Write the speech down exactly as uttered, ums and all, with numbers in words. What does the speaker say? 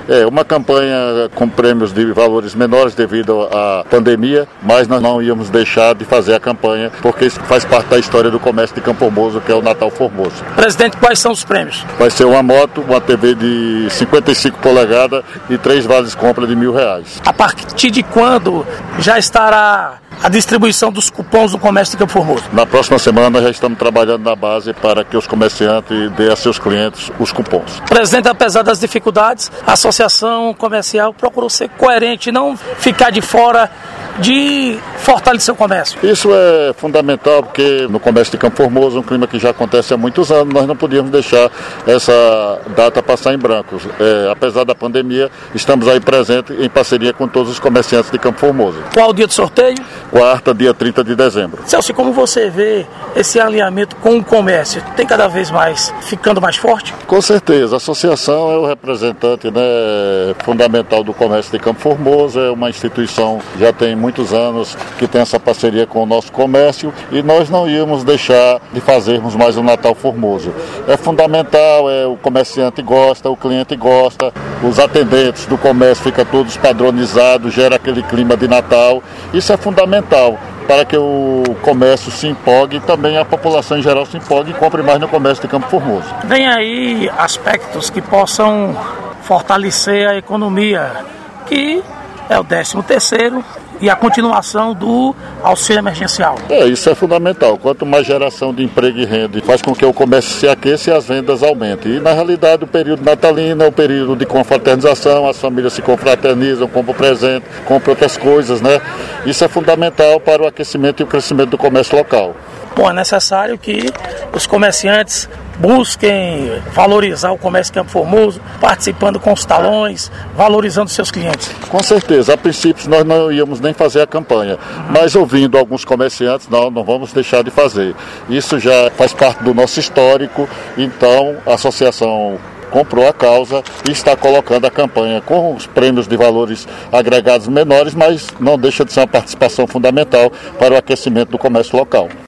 É uma campanha com prêmios de valores menores devido à pandemia, mas nós não íamos deixar de fazer a campanha, porque isso faz parte da história do comércio de Campo Formoso, que é o Natal Formoso. Presidente, quais são os prêmios? Vai ser uma moto, uma T V de cinquenta e cinco polegadas e três vales compra de mil reais. A partir de quando já estará a distribuição dos cupons do comércio de Campo Formoso? Na próxima semana já estamos trabalhando na base para que os comerciantes dêem a seus clientes os cupons. Presidente, apesar das dificuldades, a Associação Comercial procurou ser coerente, não ficar de fora de fortalecer o comércio. Isso é fundamental porque no comércio de Campo Formoso, um clima que já acontece há muitos anos, nós não podíamos deixar essa data passar em branco. É, apesar da pandemia, estamos aí presentes em parceria com todos os comerciantes de Campo Formoso. Qual o dia do sorteio? Quarta, dia trinta de dezembro. Celso, como você vê esse alinhamento com o comércio? Tem cada vez mais ficando mais forte? Com certeza. A associação é o representante, né, fundamental do comércio de Campo Formoso, é uma instituição que já tem muitos anos que tem essa parceria com o nosso comércio e nós não íamos deixar de fazermos mais um Natal Formoso. É fundamental, é, o comerciante gosta, o cliente gosta, os atendentes do comércio ficam todos padronizados, gera aquele clima de Natal. Isso é fundamental para que o comércio se empolgue e também a população em geral se empolgue e compre mais no comércio de Campo Formoso. Vem aí aspectos que possam fortalecer a economia, que é o décimo terceiro e a continuação do auxílio emergencial. É, isso é fundamental. Quanto mais geração de emprego e renda faz com que o comércio se aqueça e as vendas aumentem. E, na realidade, o período natalino é o período de confraternização, as famílias se confraternizam, compram presente, compram outras coisas, né? Isso é fundamental para o aquecimento e o crescimento do comércio local. Bom, é necessário que os comerciantes busquem valorizar o comércio de Campo Formoso, participando com os talões, valorizando seus clientes. Com certeza, a princípio nós não íamos nem fazer a campanha, uhum. mas ouvindo alguns comerciantes, não, não vamos deixar de fazer. Isso já faz parte do nosso histórico, então a associação comprou a causa e está colocando a campanha com os prêmios de valores agregados menores, mas não deixa de ser uma participação fundamental para o aquecimento do comércio local.